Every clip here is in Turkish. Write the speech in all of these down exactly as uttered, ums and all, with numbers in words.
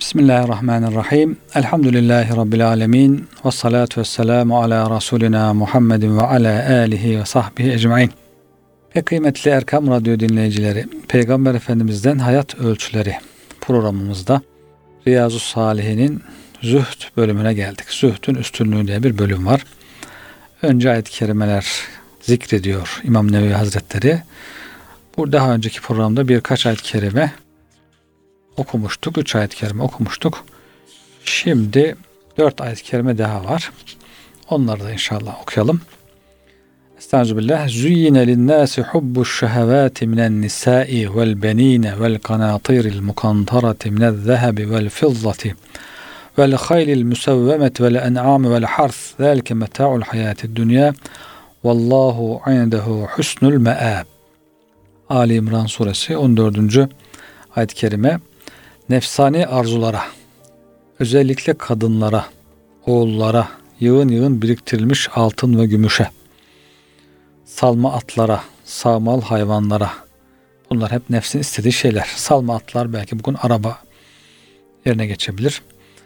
Bismillahirrahmanirrahim. Elhamdülillahi Rabbil alemin. Ve salatu ve selamu ala Resulina Muhammedin ve ala alihi ve sahbihi ecmain. Pek kıymetli Erkam Radyo dinleyicileri, Peygamber Efendimiz'den Hayat Ölçüleri programımızda Riyazu Salihin'in Zühd bölümüne geldik. Zühdün üstünlüğü diye bir bölüm var. Önce ayet-i kerimeler zikrediyor İmam Nevevi Hazretleri. Bu daha önceki programda birkaç ayet-i kerime okumuştuk. Üç ayet-i kerime okumuştuk. Şimdi dört ayet-i kerime daha var. Onları da inşallah okuyalım. Estağfirullah. Züyyine linnâsi hubbuş şehevâti minen nisâi vel benîne vel kanâtiril mukantarati minel zehebi vel fizzati vel haylil musevvemet vel en'âm vel hars. Zâlike metâ'ul hayâtid dünya. Vallahu indehu husnul me'âb. Ali İmran suresi on dördüncü ayet-i kerime. Nefsani arzulara, özellikle kadınlara, oğullara, yığın yığın biriktirilmiş altın ve gümüşe, salma atlara, sağmal hayvanlara, bunlar hep nefsin istediği şeyler. Salma atlar belki bugün araba yerine geçebilir.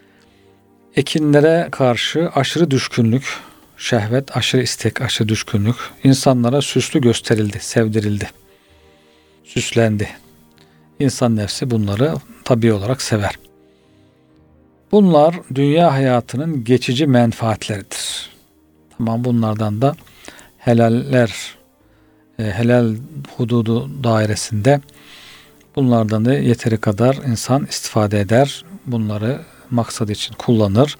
Ekinlere karşı aşırı düşkünlük, şehvet, aşırı istek, aşırı düşkünlük, insanlara süslü gösterildi, sevdirildi, süslendi. İnsan nefsi bunları tabii olarak sever. Bunlar dünya hayatının geçici menfaatleridir. Tamam, bunlardan da helaller, e, helal hududu dairesinde bunlardan da yeteri kadar insan istifade eder. Bunları maksat için kullanır.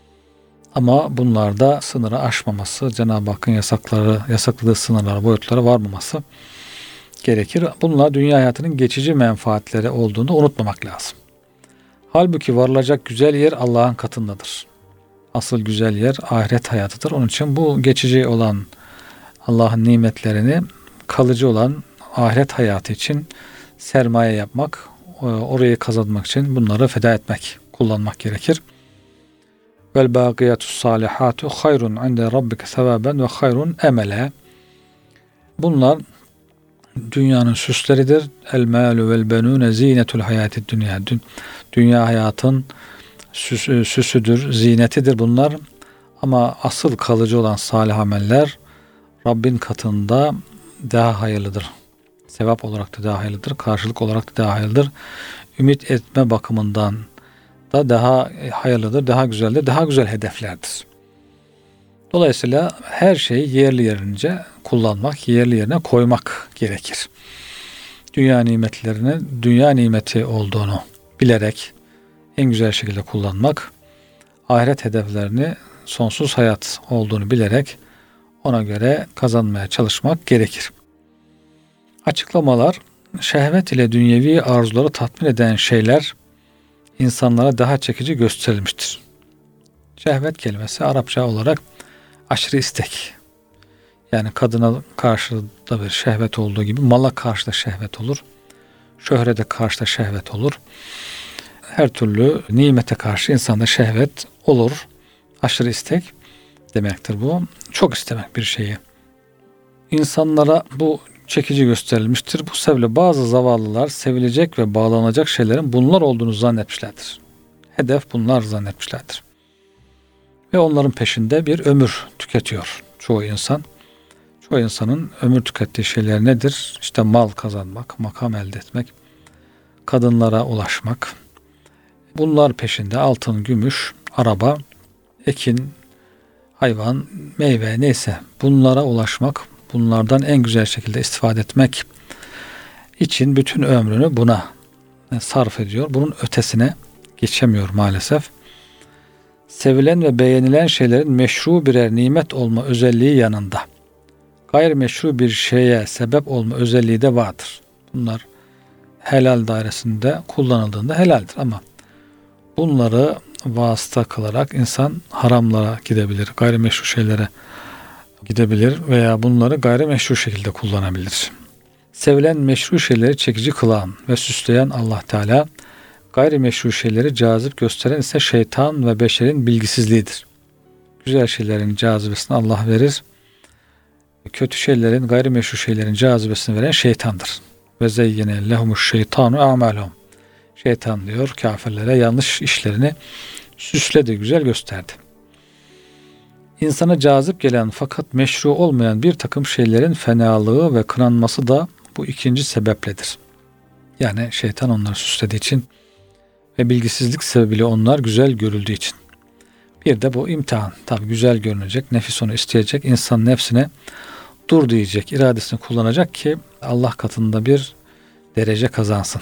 Ama bunlarda sınırı aşmaması, Cenab-ı Hakk'ın yasakları, yasakladığı sınırlara, boyutlara varmaması gerekir. Bunlar dünya hayatının geçici menfaatleri olduğunu unutmamak lazım. Halbuki varılacak güzel yer Allah'ın katındadır. Asıl güzel yer ahiret hayatıdır. Onun için bu geçici olan Allah'ın nimetlerini kalıcı olan ahiret hayatı için sermaye yapmak, orayı kazanmak için bunları feda etmek, kullanmak gerekir. Vel bâkiyatus salihatu hayrun inde rabbike sevaben ve hayrun emele. Bunlar dünyanın süsleridir. El malu vel benune zinetul hayatid dünya. Dünya hayatın süsü, süsüdür, zinetidir bunlar. Ama asıl kalıcı olan salih ameller Rabbin katında daha hayırlıdır. Sevap olarak da daha hayırlıdır. Karşılık olarak da daha hayırlıdır. Ümit etme bakımından da daha hayırlıdır, daha güzeldir, daha güzel hedeflerdir. Dolayısıyla her şeyi yerli yerince kullanmak, yerli yerine koymak gerekir. Dünya nimetlerinin dünya nimeti olduğunu bilerek en güzel şekilde kullanmak, ahiret hedeflerini sonsuz hayat olduğunu bilerek ona göre kazanmaya çalışmak gerekir. Açıklamalar: şehvet ile dünyevi arzuları tatmin eden şeyler insanlara daha çekici gösterilmiştir. Şehvet kelimesi Arapça olarak aşırı istek. Yani kadına karşı da bir şehvet olduğu gibi mala karşı da şehvet olur. Şöhrete karşı da şehvet olur. Her türlü nimete karşı insanda şehvet olur. Aşırı istek demektir bu. Çok istemek bir şeyi. İnsanlara bu çekici gösterilmiştir. Bu sebeple bazı zavallılar sevilecek ve bağlanacak şeylerin bunlar olduğunu zannetmişlerdir. Hedef bunlar zannetmişlerdir. Ve onların peşinde bir ömür tüketiyor çoğu insan. Çoğu insanın ömür tükettiği şeyler nedir? İşte mal kazanmak, makam elde etmek, kadınlara ulaşmak. Bunlar peşinde altın, gümüş, araba, ekin, hayvan, meyve neyse bunlara ulaşmak, bunlardan en güzel şekilde istifade etmek için bütün ömrünü buna sarf ediyor. Bunun ötesine geçemiyor maalesef. Sevilen ve beğenilen şeylerin meşru birer nimet olma özelliği yanında gayrimeşru bir şeye sebep olma özelliği de vardır. Bunlar helal dairesinde kullanıldığında helaldir ama bunları vasıta kılarak insan haramlara gidebilir, gayrimeşru şeylere gidebilir veya bunları gayrimeşru şekilde kullanabilir. Sevilen meşru şeyleri çekici kılan ve süsleyen Allah Teala, gayrimeşru şeyleri cazip gösteren ise şeytan ve beşerin bilgisizliğidir. Güzel şeylerin cazibesini Allah verir. Kötü şeylerin, gayrimeşru şeylerin cazibesini veren şeytandır. Ve zeyyene lehumuş şeytanu a'malhum. Şeytan diyor kafirlere yanlış işlerini süsledi, güzel gösterdi. İnsana cazip gelen fakat meşru olmayan bir takım şeylerin fenalığı ve kınanması da bu ikinci sebepledir. Yani şeytan onları süslediği için ve bilgisizlik sebebiyle onlar güzel görüldüğü için. Bir de bu imtihan. Tabi güzel görünecek, nefis onu isteyecek, insan nefsine dur diyecek, iradesini kullanacak ki Allah katında bir derece kazansın.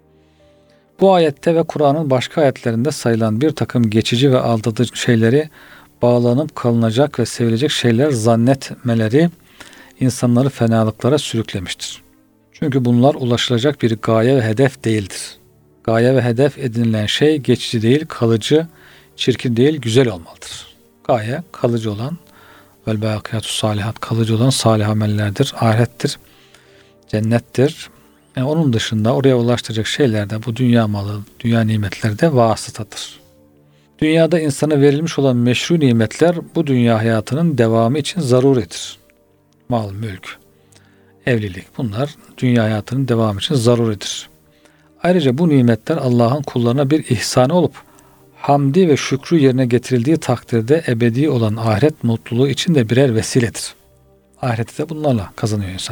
Bu ayette ve Kur'an'ın başka ayetlerinde sayılan bir takım geçici ve aldatıcı şeyleri bağlanıp kalınacak ve sevilecek şeyler zannetmeleri insanları fenalıklara sürüklemiştir. Çünkü bunlar ulaşılacak bir gaye ve hedef değildir. Gaye ve hedef edinilen şey geçici değil, kalıcı, çirkin değil, güzel olmalıdır. Gaye kalıcı olan vel bâkiyatü salihat, kalıcı olan salih amellerdir, ahirettir, cennettir. Yani onun dışında oraya ulaştıracak şeyler de bu dünya malı, dünya nimetleri de vasıtadır. Dünyada insana verilmiş olan meşru nimetler bu dünya hayatının devamı için zaruridir. Mal, mülk, evlilik bunlar dünya hayatının devamı için zaruridir. Ayrıca bu nimetler Allah'ın kullarına bir ihsanı olup hamdi ve şükrü yerine getirildiği takdirde ebedi olan ahiret mutluluğu için de birer vesiledir. Ahirette de bunlarla kazanıyor insan.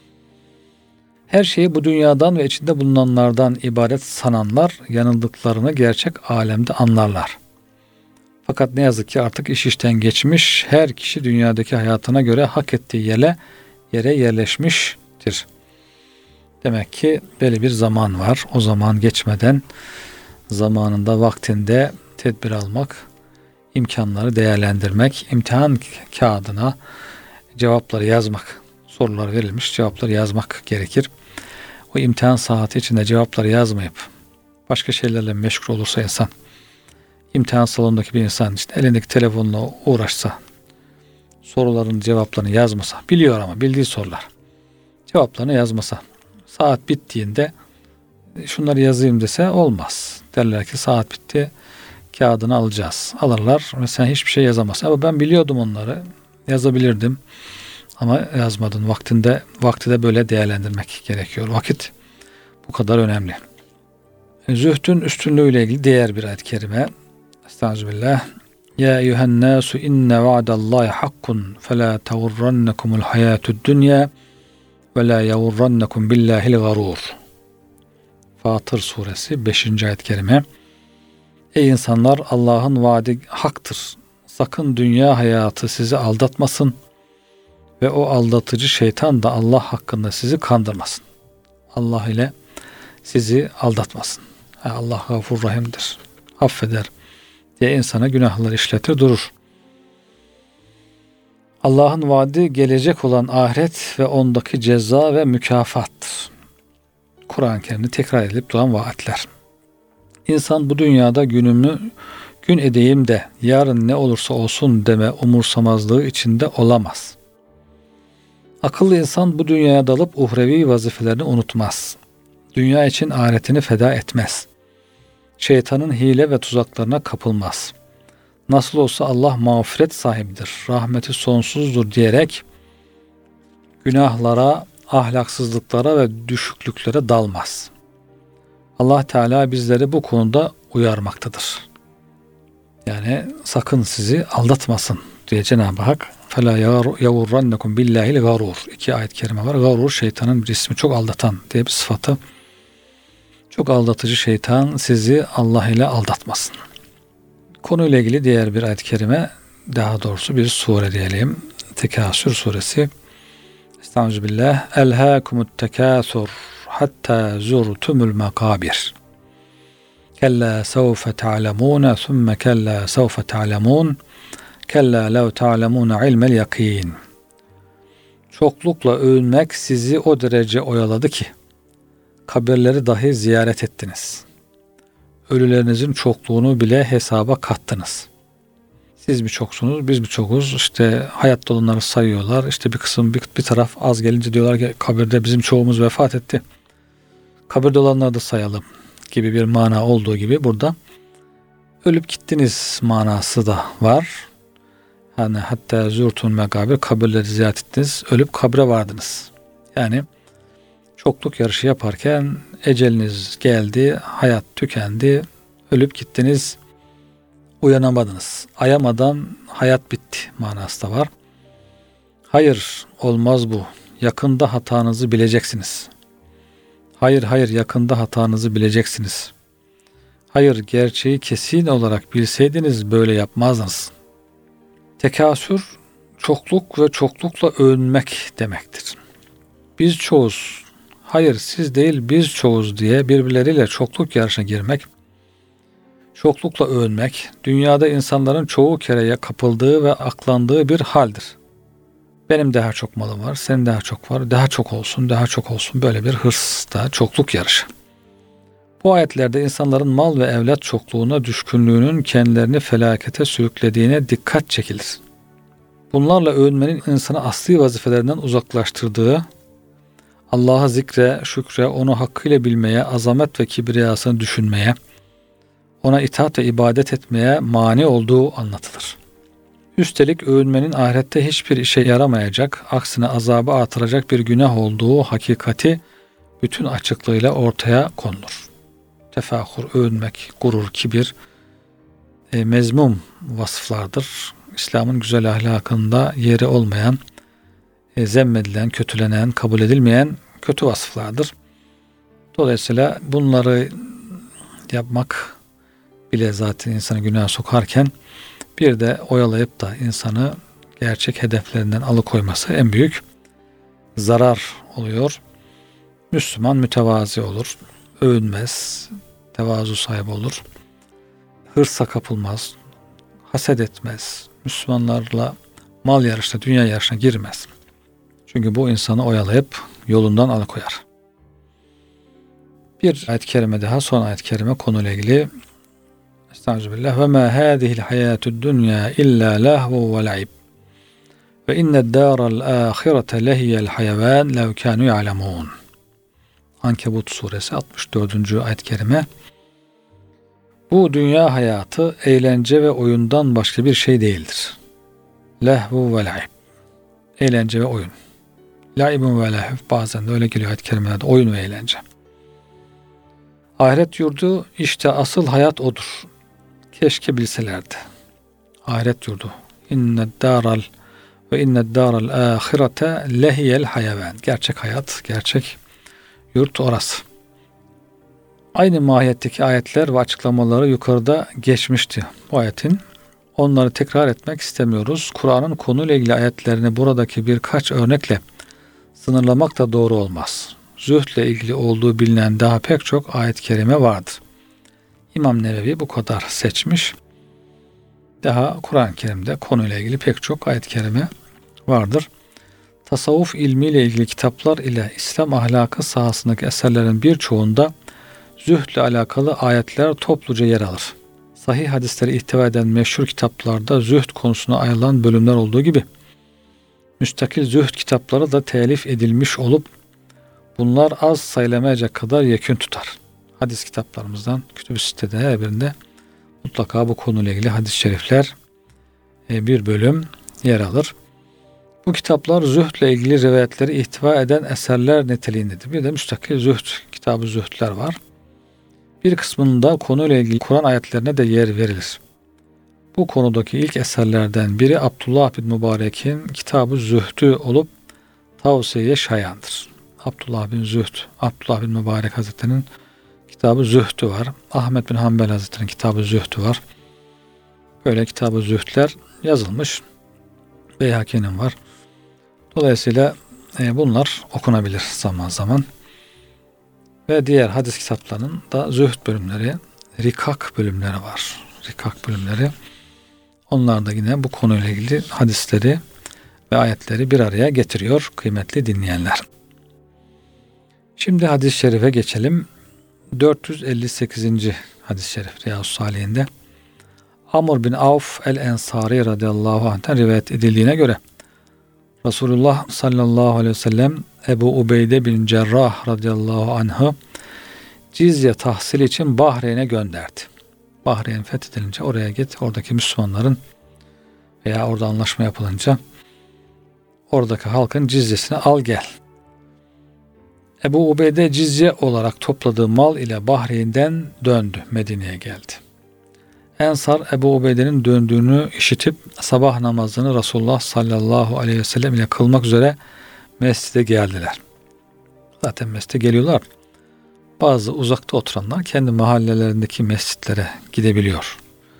Her şeyi bu dünyadan ve içinde bulunanlardan ibaret sananlar yanıldıklarını gerçek alemde anlarlar. Fakat ne yazık ki artık iş işten geçmiş, her kişi dünyadaki hayatına göre hak ettiği yere, yere yerleşmiştir. Demek ki belli bir zaman var. O zaman geçmeden zamanında, vaktinde tedbir almak, imkanları değerlendirmek, imtihan kağıdına cevapları yazmak, sorular verilmiş, cevapları yazmak gerekir. O imtihan saati içinde cevapları yazmayıp başka şeylerle meşgul olursa insan, imtihan salonundaki bir insan işte elindeki telefonla uğraşsa, soruların cevaplarını yazmasa, biliyor ama bildiği sorular, cevaplarını yazmasa, saat bittiğinde şunları yazayım dese olmaz. Derler ki saat bitti, kağıdını alacağız. Alırlar ve sen hiçbir şey yazamazsın. Ama ben biliyordum onları, yazabilirdim ama yazmadın. Vaktinde, vakti de böyle değerlendirmek gerekiyor. Vakit bu kadar önemli. Zühdün üstünlüğüyle ilgili diğer bir ayet-i kerime. Estağfirullah. Ya eyyühen nasu inne va'dallahi hakkun fe la tagurrannekumul hayatud dünya ve la yagurrannekum billahil garur. Fatır suresi beşinci ayet-i kerime. Ey insanlar, Allah'ın vaadi haktır. Sakın dünya hayatı sizi aldatmasın ve o aldatıcı şeytan da Allah hakkında sizi kandırmasın. Allah ile sizi aldatmasın. Allah Gafur Rahim'dir. Affeder diye insana günahları işletir durur. Allah'ın vaadi gelecek olan ahiret ve ondaki ceza ve mükafattır. Kur'an-ı Kerim'de tekrar edilip duran vaatler. İnsan bu dünyada günümü gün edeyim de yarın ne olursa olsun deme umursamazlığı içinde olamaz. Akıllı insan bu dünyaya dalıp uhrevi vazifelerini unutmaz. Dünya için ahiretini feda etmez. Şeytanın hile ve tuzaklarına kapılmaz. Nasıl olsa Allah mağfiret sahibidir, rahmeti sonsuzdur diyerek günahlara, ahlaksızlıklara ve düşüklüklere dalmaz. Allah Teala bizleri bu konuda uyarmaktadır. Yani sakın sizi aldatmasın diye Cenab-ı Hak فَلَا يَغُرَّنَّكُمْ بِاللّٰهِ الْغَرُورِ İki ayet-i kerime var. Garur şeytanın bir ismi, çok aldatan diye bir sıfatı. Çok aldatıcı şeytan sizi Allah ile aldatmasın. Konuyla ilgili diğer bir ayet-i kerime, daha doğrusu bir sure diyelim. Tekasür suresi. Estağfirullah. Elhâkumut tekâthur hatta zurtumul makabir. Kella sevfe ta'lemûne thumme kella sevfe ta'lemûn. Kella lev ta'lemûne ilmel yakîn. Çoklukla övünmek sizi o derece oyaladı ki kabirleri dahi ziyaret ettiniz. Ölülerinizin çokluğunu bile hesaba kattınız. Siz mi çoksunuz, biz mi çokuz? İşte hayatta olanları sayıyorlar. İşte bir kısım, bir, bir taraf az gelince diyorlar ki kabirde bizim çoğumuz vefat etti. Kabirde olanları da sayalım gibi bir mana olduğu gibi burada ölüp gittiniz manası da var. Yani hatta zürtun megabir, kabirleri ziyaret ettiniz, ölüp kabre vardınız. Yani çokluk yarışı yaparken Eceliniz geldi, hayat tükendi, ölüp gittiniz, uyanamadınız. Ayamadan hayat bitti manası da var. Hayır, olmaz bu. Yakında hatanızı bileceksiniz. Hayır, hayır, yakında hatanızı bileceksiniz. Hayır, gerçeği kesin olarak bilseydiniz böyle yapmazdınız. Tekasür, çokluk ve çoklukla övünmek demektir. Biz çoğuz, hayır siz değil biz çoğuz diye birbirleriyle çokluk yarışına girmek, çoklukla övünmek, dünyada insanların çoğu kereye kapıldığı ve aklandığı bir haldir. Benim daha çok malım var, senin daha çok var, daha çok olsun, daha çok olsun, böyle bir hırsta çokluk yarışı. Bu ayetlerde insanların mal ve evlat çokluğuna düşkünlüğünün kendilerini felakete sürüklediğine dikkat çekilir. Bunlarla övünmenin insanı asli vazifelerinden uzaklaştırdığı, Allah'a zikre, şükre, onu hakkıyla bilmeye, azamet ve kibriyasını düşünmeye, ona itaat ve ibadet etmeye mani olduğu anlatılır. Üstelik övünmenin ahirette hiçbir işe yaramayacak, aksine azabı artıracak bir günah olduğu hakikati bütün açıklığıyla ortaya konulur. Tefahur, övünmek, gurur, kibir, e, mezmum vasıflardır. İslam'ın güzel ahlakında yeri olmayan, e, zemmedilen, kötülenen, kabul edilmeyen kötü vasıflardır. Dolayısıyla bunları yapmak bile zaten insanı günaha sokarken bir de oyalayıp da insanı gerçek hedeflerinden alıkoyması en büyük zarar oluyor. Müslüman mütevazi olur, övünmez, tevazu sahibi olur, hırsa kapılmaz, haset etmez, Müslümanlarla mal yarışına, dünya yarışına girmez. Çünkü bu insanı oyalayıp yolundan alıkoyar. Bir ayet-i kerime daha, son ayet-i kerime konuyla ilgili. Estağfirullah. Ve ma hâzihil hayâtud dünya illa lahvu ve la'ib. Ve inned dâral âhirete lehiyel hayvân lev kânû ya'lemûn. Ankebut suresi altmış dördüncü ayet-i kerime. Bu dünya hayatı eğlence ve oyundan başka bir şey değildir. Lehvu ve la'ib. Eğlence ve oyun. La'ibun ve lehv. Bazen de öyle geliyor ayet-i kerimelerde. Oyun ve eğlence. Ahiret yurdu, işte asıl hayat odur. Keşke bilselerdi. Ahiret yurdu. İnned daral ve inned daral ahirete lehiyel hayvan. Gerçek hayat, gerçek yurt orası. Aynı mahiyetteki ayetler ve açıklamaları yukarıda geçmişti bu ayetin. Onları tekrar etmek istemiyoruz. Kur'an'ın konuyla ilgili ayetlerini buradaki birkaç örnekle sınırlamak da doğru olmaz. Zühdle ilgili olduğu bilinen daha pek çok ayet-i kerime vardır. İmam Nevevi bu kadar seçmiş. Daha Kur'an-ı Kerim'de konuyla ilgili pek çok ayet-i kerime vardır. Tasavvuf ilmiyle ilgili kitaplar ile İslam ahlakı sahasındaki eserlerin birçoğunda zühdle alakalı ayetler topluca yer alır. Sahih hadisleri ihtiva eden meşhur kitaplarda zühd konusuna ayrılan bölümler olduğu gibi müstakil zühd kitapları da telif edilmiş olup bunlar az sayılamayacak kadar yekün tutar. Hadis kitaplarımızdan kütüb-i sitede her birinde mutlaka bu konuyla ilgili hadis-i şerifler bir bölüm yer alır. Bu kitaplar zühdle ilgili rivayetleri ihtiva eden eserler niteliğindedir. Bir de müstakil zühd, kitab-ı zühdler var. Bir kısmında konuyla ilgili Kur'an ayetlerine de yer verilir. Bu konudaki ilk eserlerden biri Abdullah bin Mübarek'in Kitab-ı Zühdü olup tavsiyeye şayandır. Abdullah bin Zühd, Abdullah bin Mübarek Hazretleri'nin Kitab-ı Zühdü var. Ahmet bin Hanbel Hazretleri'nin Kitab-ı Zühdü var. Böyle Kitab-ı Zühdler yazılmış. Beyhaki'nin var. Dolayısıyla e, bunlar okunabilir zaman zaman. Ve diğer hadis kitaplarının da zühd bölümleri, rikak bölümleri var. Rikak bölümleri. Onlar da yine bu konuyla ilgili hadisleri ve ayetleri bir araya getiriyor kıymetli dinleyenler. Şimdi hadis-i şerife geçelim. dört yüz elli sekizinci hadis-i şerif Riyazu Salihinde Amr bin Avf el-Ensari radıyallahu anh'ten rivayet edildiğine göre Resulullah sallallahu aleyhi ve sellem Ebu Ubeyde bin Cerrah radıyallahu anh'ı cizye tahsil için Bahreyn'e gönderdi. Bahreyn fethedilince oraya git, oradaki Müslümanların veya orada anlaşma yapılınca oradaki halkın cizyesini al gel. Ebu Ubeyde cizye olarak topladığı mal ile Bahreyn'den döndü, Medine'ye geldi. Ensar Ebu Ubeyde'nin döndüğünü işitip sabah namazını Resulullah sallallahu aleyhi ve sellem ile kılmak üzere mescide geldiler. Zaten mescide geliyorlar. Bazı uzakta oturanlar kendi mahallelerindeki mescitlere gidebiliyor.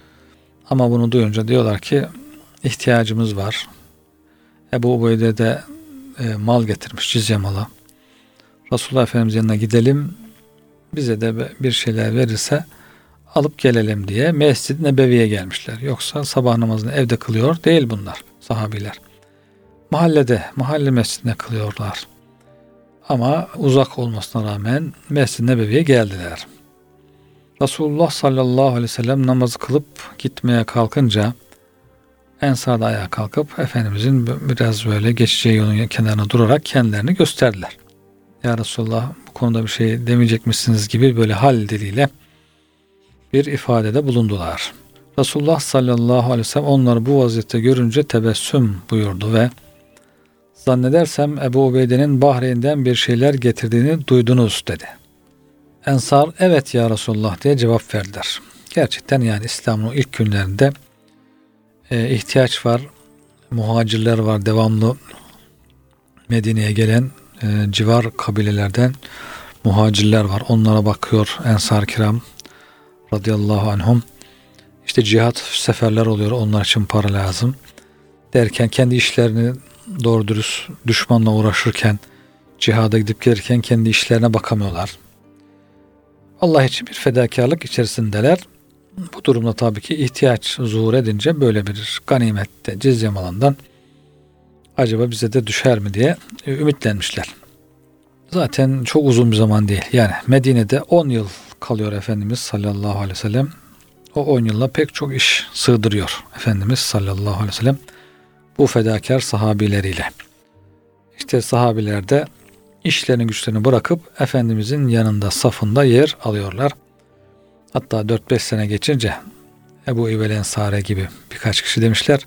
Ama bunu duyunca diyorlar ki ihtiyacımız var. Ebu Ubeyde de e, mal getirmiş, cizye malı. Resulullah Efendimiz yanına gidelim, bize de bir şeyler verirse alıp gelelim diye Mescid-i Nebevi'ye gelmişler. Yoksa sabah namazını evde kılıyor değil bunlar sahabiler. Mahallede, mahalle mescidine kılıyorlar. Ama uzak olmasına rağmen Mescid-i Nebevi'ye geldiler. Resulullah sallallahu aleyhi ve sellem namazı kılıp gitmeye kalkınca Ensar da ayağa kalkıp Efendimizin biraz böyle geçeceği yolun kenarına durarak kendilerini gösterdiler. Ya Resulullah bu konuda bir şey demeyecek misiniz gibi böyle hal diliyle bir ifadede bulundular. Resulullah sallallahu aleyhi ve sellem onları bu vaziyette görünce tebessüm buyurdu ve zannedersem Ebu Ubeyde'nin Bahreyn'den bir şeyler getirdiğini duydunuz dedi. Ensar evet ya Resulullah diye cevap verdiler. Gerçekten yani İslam'ın ilk günlerinde e, ihtiyaç var. Muhacirler var, devamlı Medine'ye gelen e, civar kabilelerden muhacirler var. Onlara bakıyor Ensar-ı Kiram radıyallahu anhum. İşte cihat seferler oluyor. Onlar için para lazım. Derken kendi işlerini doğru dürüst düşmanla uğraşırken cihada gidip gelirken kendi işlerine bakamıyorlar. Allah için bir fedakarlık içerisindeler. Bu durumda tabii ki ihtiyaç zuhur edince böyle bir ganimette cizye malından acaba bize de düşer mi diye ümitlenmişler. Zaten çok uzun bir zaman değil. Yani Medine'de on yıl kalıyor Efendimiz sallallahu aleyhi ve sellem. O on yılla pek çok iş sığdırıyor Efendimiz sallallahu aleyhi ve sellem bu fedakar sahabileriyle. İşte sahabiler de işlerini güçlerini bırakıp Efendimizin yanında safında yer alıyorlar. Hatta dört beş sene geçince Ebu Eyyub el-Ensari gibi birkaç kişi demişler.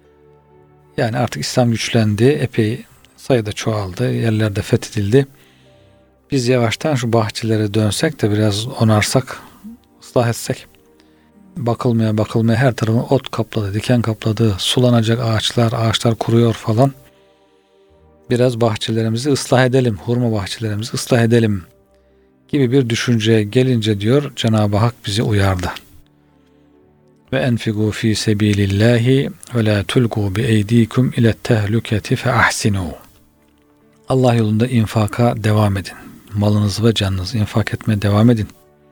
Yani artık İslam güçlendi, epey sayıda çoğaldı, yerlerde fethedildi. Biz yavaştan şu bahçelere dönsek de biraz onarsak, ıslah etsek. Bakılmaya bakılmaya her tarafı ot kapladı, diken kapladı, sulanacak ağaçlar, ağaçlar kuruyor falan. Biraz bahçelerimizi ıslah edelim, hurma bahçelerimizi ıslah edelim gibi bir düşünceye gelince diyor Cenab-ı Hak bizi uyardı. Ve enfigu fi sebilillahi ve la tulqu bi eydikum ila tehluketi fe ahsinu. Allah yolunda infaka devam edin. Malınızı ve canınızı infak etmeye devam edin.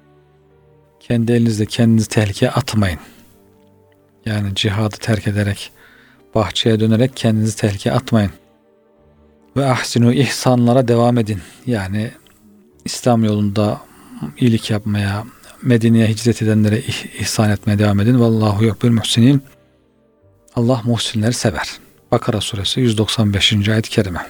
Kendi elinizle kendinizi tehlikeye atmayın. Yani cihadı terk ederek, bahçeye dönerek kendinizi tehlikeye atmayın. Ve ahsinu ihsanlara devam edin. Yani İslam yolunda iyilik yapmaya, Medine'ye hicret edenlere ihsan etmeye devam edin. Vallahu yuhibbul muhsinin. Allah muhsinleri sever. Bakara suresi yüz doksan beşinci ayet-i kerime.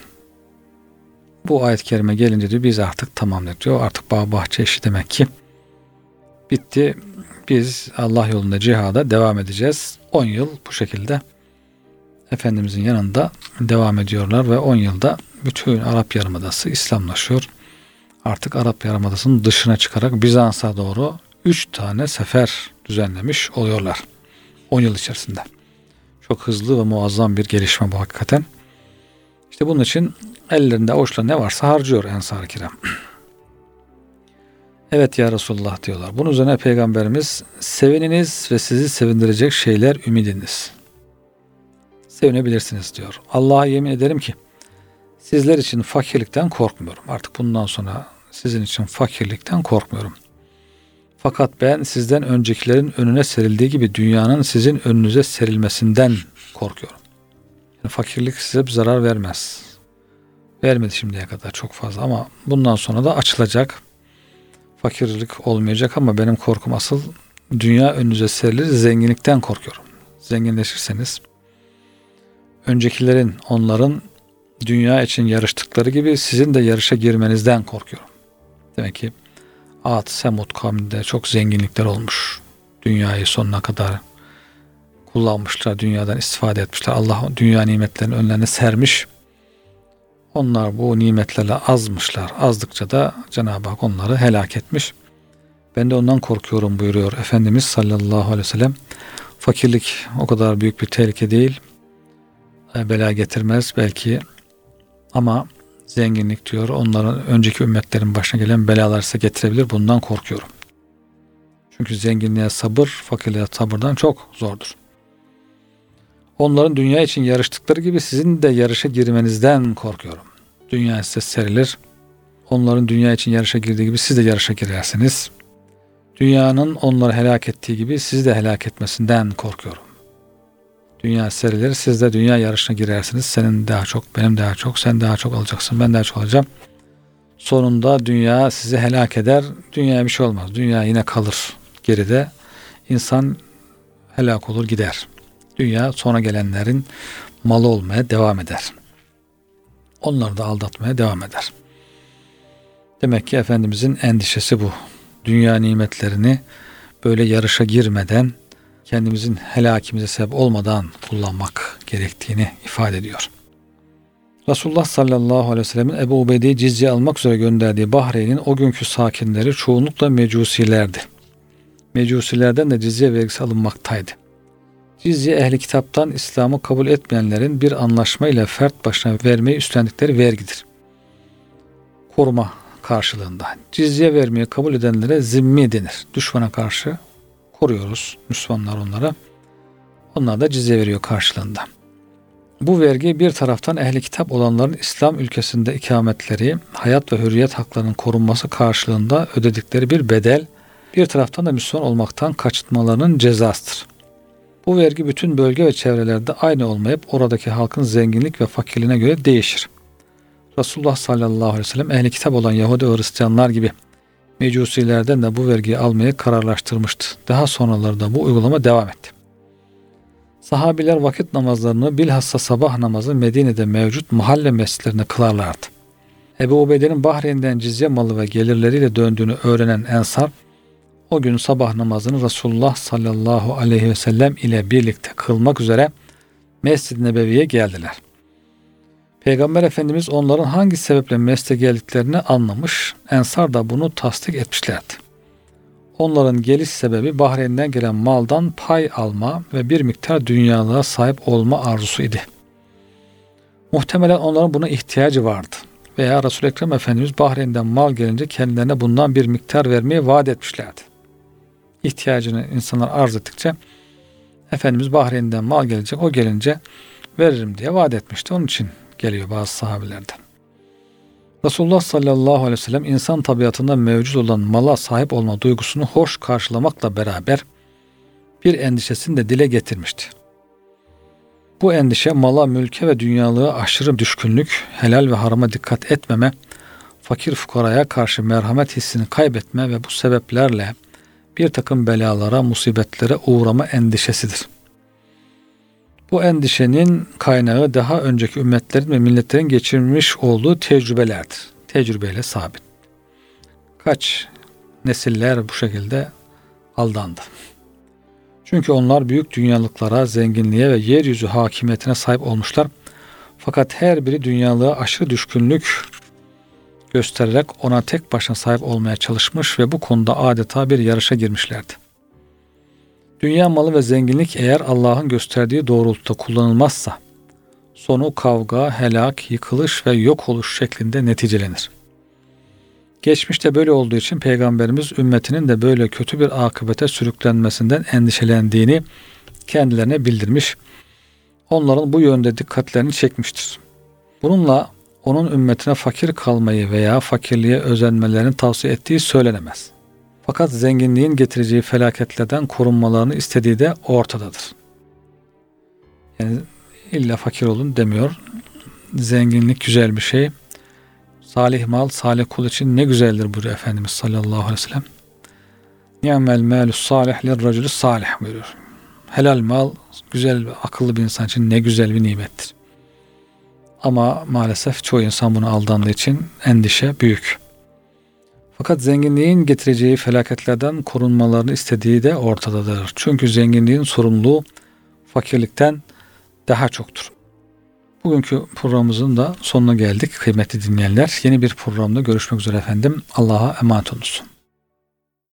Bu ayet-i kerime gelince diyor biz artık tamamladık diyor. Artık bağ bahçe işi demek ki bitti. Biz Allah yolunda cihada devam edeceğiz. on yıl bu şekilde Efendimizin yanında devam ediyorlar ve on yılda bütün Arap Yarımadası İslamlaşıyor. Artık Arap Yarımadası'nın dışına çıkarak Bizans'a doğru üç tane sefer düzenlemiş oluyorlar. on yıl içerisinde. Çok hızlı ve muazzam bir gelişme bu hakikaten. İşte bunun için ellerinde avuçla ne varsa harcıyor Ensar-ı Kiram. Evet ya Resulullah diyorlar. Bunun üzerine Peygamberimiz sevininiz ve sizi sevindirecek şeyler ümidiniz. Sevinebilirsiniz diyor. Allah'a yemin ederim ki sizler için fakirlikten korkmuyorum. Artık bundan sonra sizin için fakirlikten korkmuyorum. Fakat ben sizden öncekilerin önüne serildiği gibi dünyanın sizin önünüze serilmesinden korkuyorum. Yani fakirlik size bir zarar vermez. Vermedi şimdiye kadar çok fazla ama bundan sonra da açılacak. Fakirlik olmayacak ama benim korkum asıl dünya önünüze serilir, zenginlikten korkuyorum. Zenginleşirseniz öncekilerin, onların dünya için yarıştıkları gibi sizin de yarışa girmenizden korkuyorum. Demek ki Ad, Semud kavminde çok zenginlikler olmuş. Dünyayı sonuna kadar kullanmışlar, dünyadan istifade etmişler. Allah dünya nimetlerini önlerine sermiş. Onlar bu nimetlerle azmışlar. Azdıkça da Cenab-ı Hak onları helak etmiş. Ben de ondan korkuyorum buyuruyor Efendimiz sallallahu aleyhi ve sellem. Fakirlik o kadar büyük bir tehlike değil. Bela getirmez belki ama zenginlik diyor onların önceki ümmetlerin başına gelen belalar ise getirebilir. Bundan korkuyorum. Çünkü zenginliğe sabır, fakirliğe sabırdan çok zordur. Onların dünya için yarıştıkları gibi sizin de yarışa girmenizden korkuyorum. Dünya size serilir. Onların dünya için yarışa girdiği gibi siz de yarışa girersiniz. Dünyanın onları helak ettiği gibi sizi de helak etmesinden korkuyorum. Dünya serilir, siz de dünya yarışına girersiniz. Senin daha çok, benim daha çok, sen daha çok alacaksın, ben daha çok alacağım. Sonunda dünya sizi helak eder. Dünyaya bir şey olmaz. Dünya yine kalır geride. İnsan helak olur gider. Dünya sonra gelenlerin malı olmaya devam eder. Onları da aldatmaya devam eder. Demek ki Efendimizin endişesi bu. Dünya nimetlerini böyle yarışa girmeden, kendimizin helakimize sebep olmadan kullanmak gerektiğini ifade ediyor. Resulullah sallallahu aleyhi ve sellem'in Ebu Ubeyde'yi cizye almak üzere gönderdiği Bahreyn'in o günkü sakinleri çoğunlukla mecusilerdi. Mecusilerden de cizye vergisi alınmaktaydı. Cizye ehli kitaptan İslam'ı kabul etmeyenlerin bir anlaşma ile fert başına vermeyi üstlendikleri vergidir. Koruma karşılığında. Cizye vermeyi kabul edenlere zimmi denir. Düşmana karşı koruyoruz Müslümanlar onlara. Onlar da cizye veriyor karşılığında. Bu vergi bir taraftan ehli kitap olanların İslam ülkesinde ikametleri, hayat ve hürriyet haklarının korunması karşılığında ödedikleri bir bedel, bir taraftan da Müslüman olmaktan kaçınmalarının cezasıdır. Bu vergi bütün bölge ve çevrelerde aynı olmayıp oradaki halkın zenginlik ve fakirliğine göre değişir. Resulullah sallallahu aleyhi ve sellem ehli kitap olan Yahudi ve Hristiyanlar gibi mecusilerden de bu vergiyi almayı kararlaştırmıştı. Daha sonraları da bu uygulama devam etti. Sahabiler vakit namazlarını bilhassa sabah namazı Medine'de mevcut mahalle mescitlerinde kılarlardı. Ebu Ubeyde'nin Bahreyn'den cizye malı ve gelirleriyle döndüğünü öğrenen Ensar, o gün sabah namazını Resulullah sallallahu aleyhi ve sellem ile birlikte kılmak üzere Mescid-i Nebevi'ye geldiler. Peygamber Efendimiz onların hangi sebeple mescide geldiklerini anlamış, Ensar da bunu tasdik etmişlerdi. Onların geliş sebebi Bahreyn'den gelen maldan pay alma ve bir miktar dünyalığa sahip olma arzusu idi. Muhtemelen onların buna ihtiyacı vardı. Veya Resul-i Ekrem Efendimiz Bahreyn'den mal gelince kendilerine bundan bir miktar vermeyi vaat etmişlerdi. İhtiyacını insanlar arz ettikçe Efendimiz Bahreyn'den mal gelecek, o gelince veririm diye vaat etmişti. Onun için geliyor bazı sahabelerden. Resulullah sallallahu aleyhi ve sellem insan tabiatında mevcut olan mala sahip olma duygusunu hoş karşılamakla beraber bir endişesini de dile getirmişti. Bu endişe mala, mülke ve dünyalığa aşırı düşkünlük, helal ve harama dikkat etmeme, fakir fukaraya karşı merhamet hissini kaybetme ve bu sebeplerle bir takım belalara, musibetlere uğrama endişesidir. Bu endişenin kaynağı daha önceki ümmetlerin ve milletlerin geçirmiş olduğu tecrübelerdir. Tecrübeyle sabit. Kaç nesiller bu şekilde aldandı. Çünkü onlar büyük dünyalıklara, zenginliğe ve yeryüzü hakimiyetine sahip olmuşlar. Fakat her biri dünyalığa aşırı düşkünlük göstererek ona tek başına sahip olmaya çalışmış ve bu konuda adeta bir yarışa girmişlerdi. Dünya malı ve zenginlik eğer Allah'ın gösterdiği doğrultuda kullanılmazsa sonu kavga, helak, yıkılış ve yok oluş şeklinde neticelenir. Geçmişte böyle olduğu için Peygamberimiz ümmetinin de böyle kötü bir akıbete sürüklenmesinden endişelendiğini kendilerine bildirmiş, onların bu yönde dikkatlerini çekmiştir. Bununla onun ümmetine fakir kalmayı veya fakirliğe özenmelerini tavsiye ettiği söylenemez. Fakat zenginliğin getireceği felaketlerden korunmalarını istediği de ortadadır. Yani illa fakir olun demiyor. Zenginlik güzel bir şey. Salih mal, salih kul için ne güzeldir buyuruyor Efendimiz sallallahu aleyhi ve sellem. Ni'mel mâlus salih lirracülü salih buyuruyor. Helal mal, güzel, akıllı bir insan için ne güzel bir nimettir. Ama maalesef çoğu insan buna aldandığı için endişe büyük. Fakat zenginliğin getireceği felaketlerden korunmalarını istediği de ortadadır. Çünkü zenginliğin sorumluluğu fakirlikten daha çoktur. Bugünkü programımızın da sonuna geldik kıymetli dinleyenler. Yeni bir programda görüşmek üzere efendim. Allah'a emanet olunuz.